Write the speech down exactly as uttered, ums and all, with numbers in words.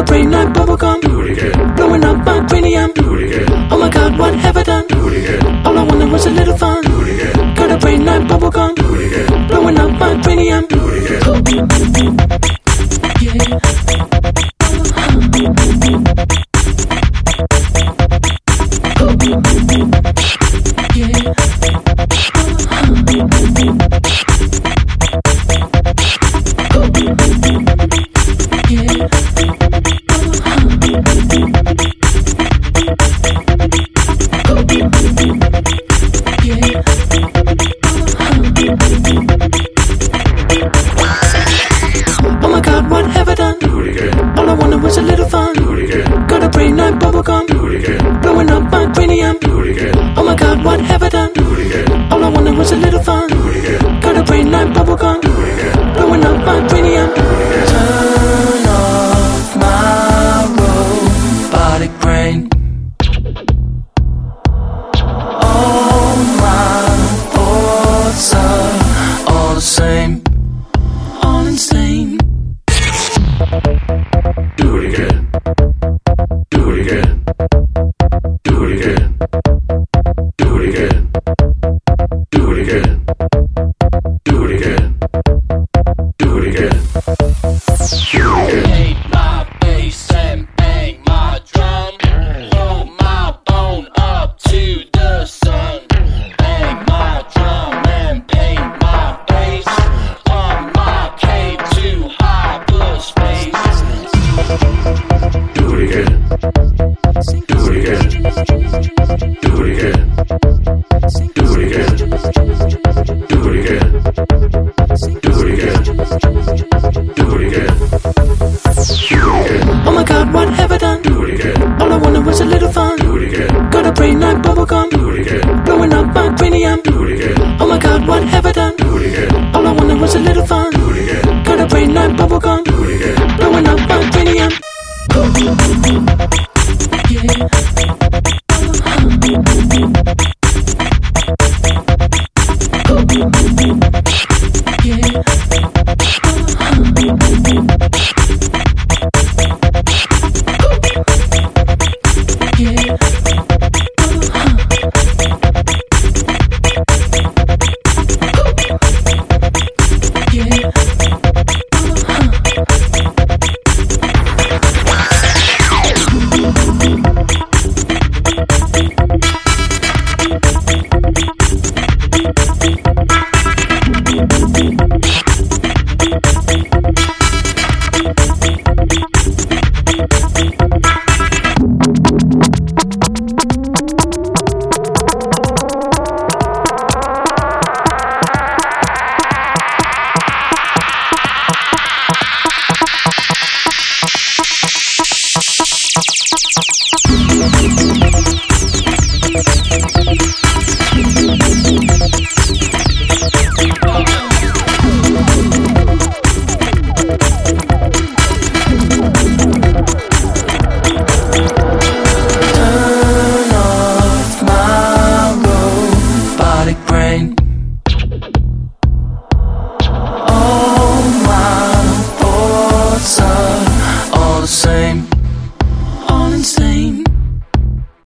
a brain like bubblegum. Do it again. Blowing up my cranium. Do it again. Oh my God, what have I done? Do it again. All I wanted was a little fun. Do it again. Got a brain like bubblegum. Do it again. Blowing up my cranium. Do it again. Yeah. Oh my God, what have I done? Do it again. All I wanted was a little fun. Do it again. Got a brain like bubblegum. Do it again. Blowing up my cranium. Do it again. Oh my God, what have I done? Do it again. All I wanted was a little fun. Do it again. Got a brain like bubblegum. Do it again. Blowing up my cranium. Do it again. Turn off my robotic brain. All my thoughts are all the same, all insane. Do it again. Do it again. Do it again. Do it again. Do it again. Do it again. Do it again. Hate my bass and bang my drum. Throw my bone up to the sun. Bang my drum and paint my face on my cave to hyperspace. Do it again. Do it again. Do it again. Do it again. Do it again. Do it again. Do it again. Oh my God, what have I done? Do it again. All I wanted was a little fun. Do it again. Got a brain like bubblegum. Do it again. Blowing up my cranium. Do it again. Oh my God, what have I done? Do it again. All I wanted was a little fun. Do it again. Got a brain like bubblegum. Do it again. Blowing up my cranium.